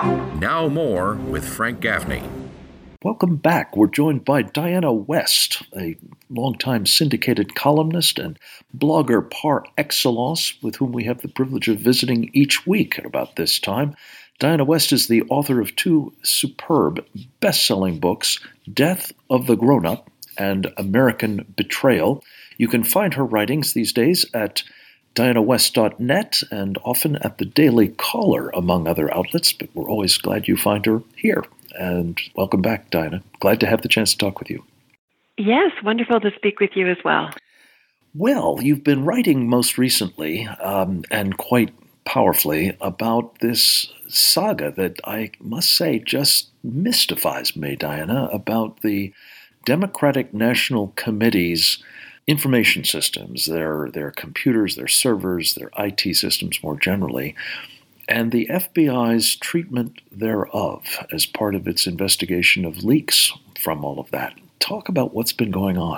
Now more with Frank Gaffney. Welcome back. We're joined by Diana West, a longtime syndicated columnist and blogger par excellence, with whom we have the privilege of visiting each week at about this time. Diana West is the author of two superb best-selling books, Death of the Grown-Up and American Betrayal. You can find her writings these days at dianawest.net and often at the Daily Caller, among other outlets, but we're always glad you find her here. And welcome back, Diana. Glad to have the chance to talk with you. Yes, wonderful to speak with you as well. Well, you've been writing most recently, and quite powerfully, about this saga that I must say just mystifies me, Diana, about the Democratic National Committee's information systems, their computers, their servers, their IT systems more generally, and the FBI's treatment thereof as part of its investigation of leaks from all of that. Talk about what's been going on.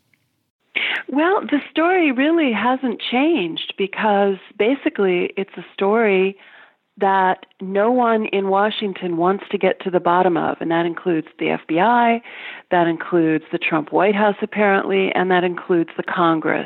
Well, the story really hasn't changed because basically it's a story that no one in Washington wants to get to the bottom of, and that includes the FBI, that includes the Trump White House apparently, and that includes the Congress.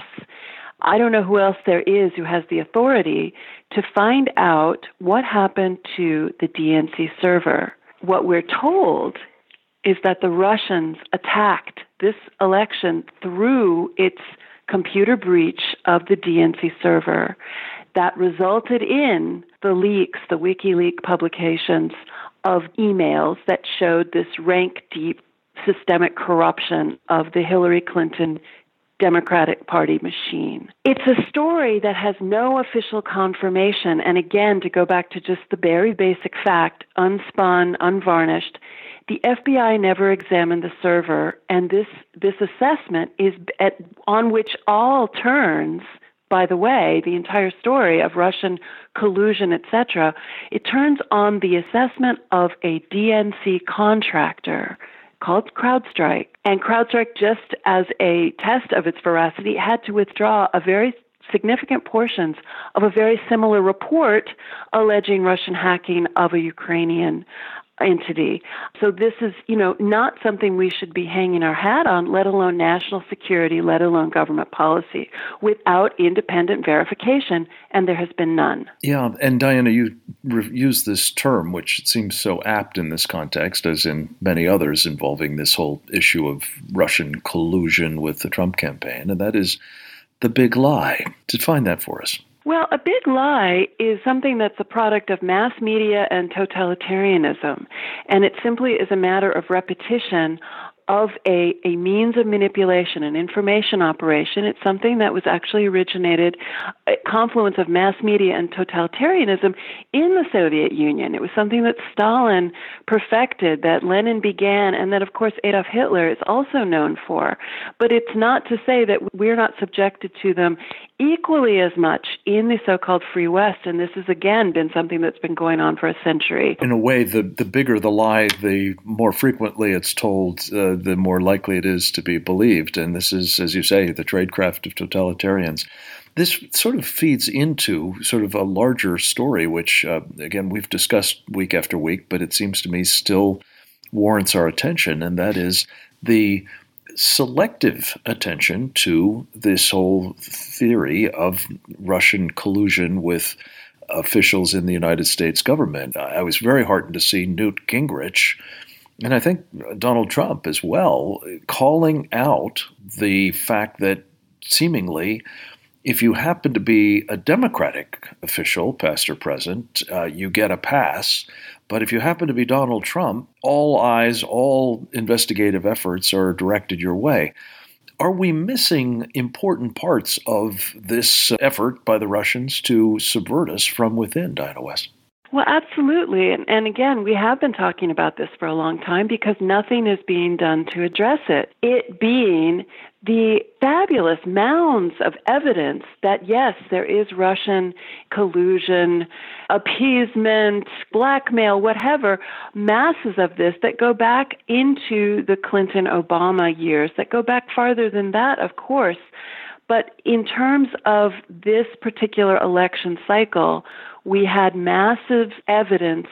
I don't know who else there is who has the authority to find out what happened to the DNC server. What we're told is that the Russians attacked this election through its computer breach of the DNC server that resulted in the leaks, the WikiLeaks publications of emails that showed this rank-deep systemic corruption of the Hillary Clinton Democratic Party machine. It's a story that has no official confirmation. And again, to go back to just the very basic fact, unspun, unvarnished, the FBI never examined the server, and this assessment is on which all turns. By the way, the entire story of Russian collusion, etc., it turns on the assessment of a DNC contractor called CrowdStrike. And CrowdStrike, just as a test of its veracity, had to withdraw a very significant portions of a very similar report alleging Russian hacking of a Ukrainian entity. So this is, not something we should be hanging our hat on, let alone national security, let alone government policy, without independent verification, and there has been none. Yeah, and Diana, you use this term, which seems so apt in this context, as in many others involving this whole issue of Russian collusion with the Trump campaign, and that is the big lie. Define that for us. Well, a big lie is something that's a product of mass media and totalitarianism, and it simply is a matter of repetition of a means of manipulation, an information operation. It's something that was actually originated, a confluence of mass media and totalitarianism in the Soviet Union. It was something that Stalin perfected, that Lenin began, and that, of course, Adolf Hitler is also known for. But it's not to say that we're not subjected to them equally as much in the so-called Free West, and this has, again, been something that's been going on for a century. In a way, the bigger the lie, the more frequently it's told, the more likely it is to be believed. And this is, as you say, the tradecraft of totalitarians. This sort of feeds into sort of a larger story, which, again, we've discussed week after week, but it seems to me still warrants our attention, and that is the selective attention to this whole theory of Russian collusion with officials in the United States government. I was very heartened to see Newt Gingrich, and I think Donald Trump as well, calling out the fact that seemingly if you happen to be a Democratic official, past or present, you get a pass. But if you happen to be Donald Trump, all eyes, all investigative efforts are directed your way. Are we missing important parts of this effort by the Russians to subvert us from within, Diana West? Well, absolutely. And again, we have been talking about this for a long time because nothing is being done to address it. It being the fabulous mounds of evidence that, yes, there is Russian collusion, appeasement, blackmail, whatever, masses of this that go back into the Clinton-Obama years, that go back farther than that, of course. But in terms of this particular election cycle, we had massive evidence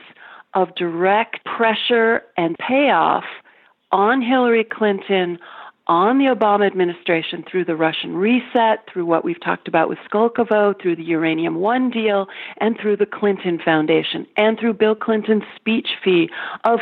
of direct pressure and payoff on Hillary Clinton, on the Obama administration through the Russian reset, through what we've talked about with Skolkovo, through the Uranium One deal, and through the Clinton Foundation, and through Bill Clinton's speech fee of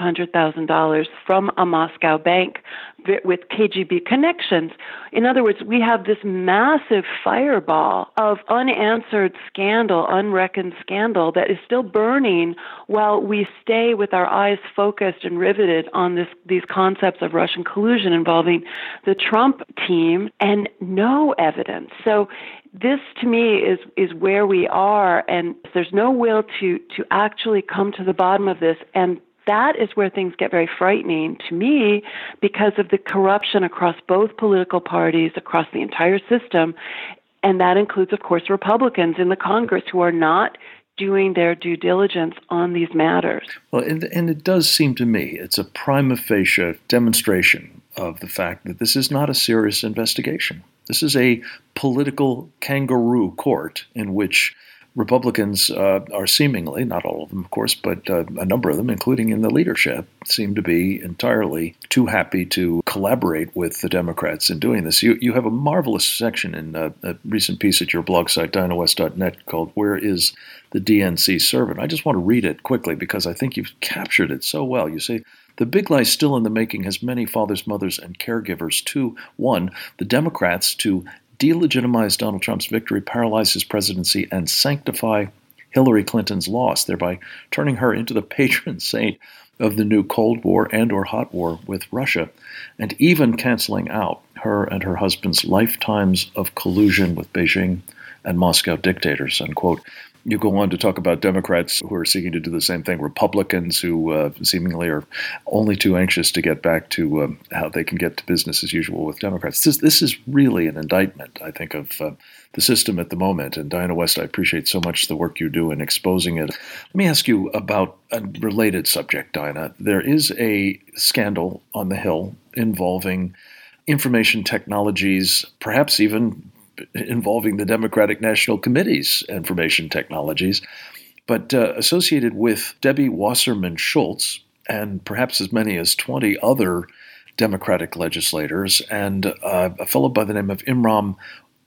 $500,000 from a Moscow bank with KGB connections. In other words, we have this massive fireball of unanswered scandal, unreckoned scandal that is still burning while we stay with our eyes focused and riveted on these concepts of Russian collusion involving the Trump team and no evidence. So this, to me, is where we are, and there's no will to actually come to the bottom of this. And that is where things get very frightening to me because of the corruption across both political parties, across the entire system. And that includes, of course, Republicans in the Congress who are not doing their due diligence on these matters. Well, and it does seem to me it's a prima facie demonstration of the fact that this is not a serious investigation. This is a political kangaroo court in which Republicans are seemingly, not all of them, of course, but a number of them, including in the leadership, seem to be entirely too happy to collaborate with the Democrats in doing this. You have a marvelous section in a recent piece at your blog site, dinahwest.net, called Where is the DNC Servant? I just want to read it quickly because I think you've captured it so well. You say, the big lie still in the making has many fathers, mothers, and caregivers. 2, 1, the Democrats to delegitimize Donald Trump's victory, paralyze his presidency, and sanctify Hillary Clinton's loss, thereby turning her into the patron saint of the new Cold War and or hot war with Russia, and even canceling out her and her husband's lifetimes of collusion with Beijing and Moscow dictators, unquote. You go on to talk about Democrats who are seeking to do the same thing, Republicans who seemingly are only too anxious to get back to how they can get to business as usual with Democrats. This is really an indictment, I think, of the system at the moment. And Dinah West, I appreciate so much the work you do in exposing it. Let me ask you about a related subject, Dinah. There is a scandal on the Hill involving information technologies, perhaps even involving the Democratic National Committee's information technologies, but associated with Debbie Wasserman Schultz and perhaps as many as 20 other Democratic legislators and a fellow by the name of Imran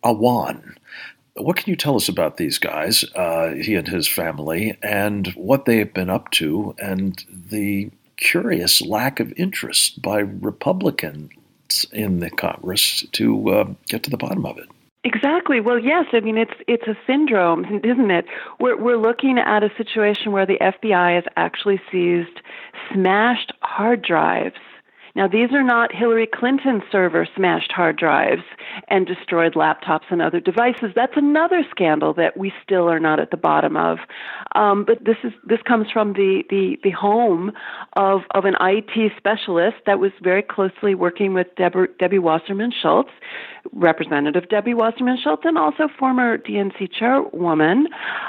Awan. What can you tell us about these guys, he and his family, and what they have been up to, and the curious lack of interest by Republicans in the Congress to get to the bottom of it? Exactly. Well, yes. I mean, it's a syndrome, isn't it? We're looking at a situation where the FBI has actually seized smashed hard drives. Now, these are not Hillary Clinton server smashed hard drives and destroyed laptops and other devices. That's another scandal that we still are not at the bottom of. But this comes from the home of an IT specialist that was very closely working with Debbie Wasserman Schultz, Representative Debbie Wasserman Schultz, and also former DNC chairwoman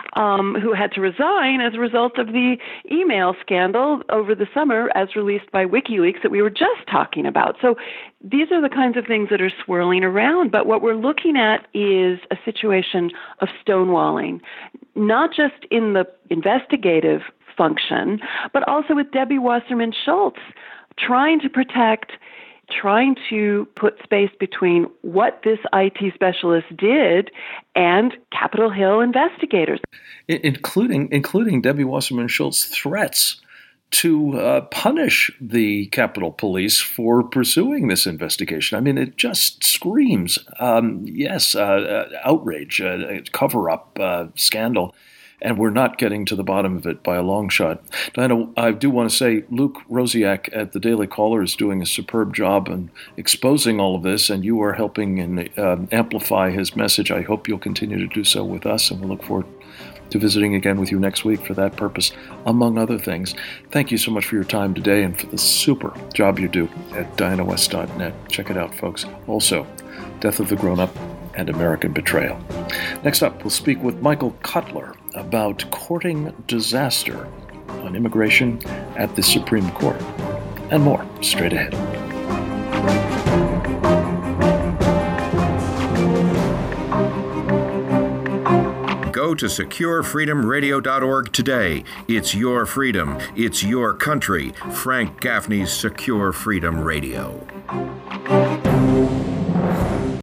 who had to resign as a result of the email scandal over the summer as released by WikiLeaks that we were just talking about. So these are the kinds of things that are swirling around. But what we're looking at is a situation of stonewalling, not just in the investigative function, but also with Debbie Wasserman Schultz trying to put space between what this IT specialist did and Capitol Hill investigators. Including Debbie Wasserman Schultz's threats to punish the Capitol Police for pursuing this investigation. I mean, it just screams, outrage, cover-up, scandal. And we're not getting to the bottom of it by a long shot. Dinah, I do want to say Luke Rosiak at the Daily Caller is doing a superb job in exposing all of this, and you are helping and amplify his message. I hope you'll continue to do so with us, and we'll look forward to visiting again with you next week for that purpose, among other things. Thank you so much for your time today and for the super job you do at dinahwest.net. Check it out, folks. Also, Death of the Grown-Up and American Betrayal. Next up, we'll speak with Michael Cutler about courting disaster on immigration at the Supreme Court, and more straight ahead. Go Go to securefreedomradio.org today. It's your freedom. It's your country. Frank Gaffney's Secure Freedom Radio.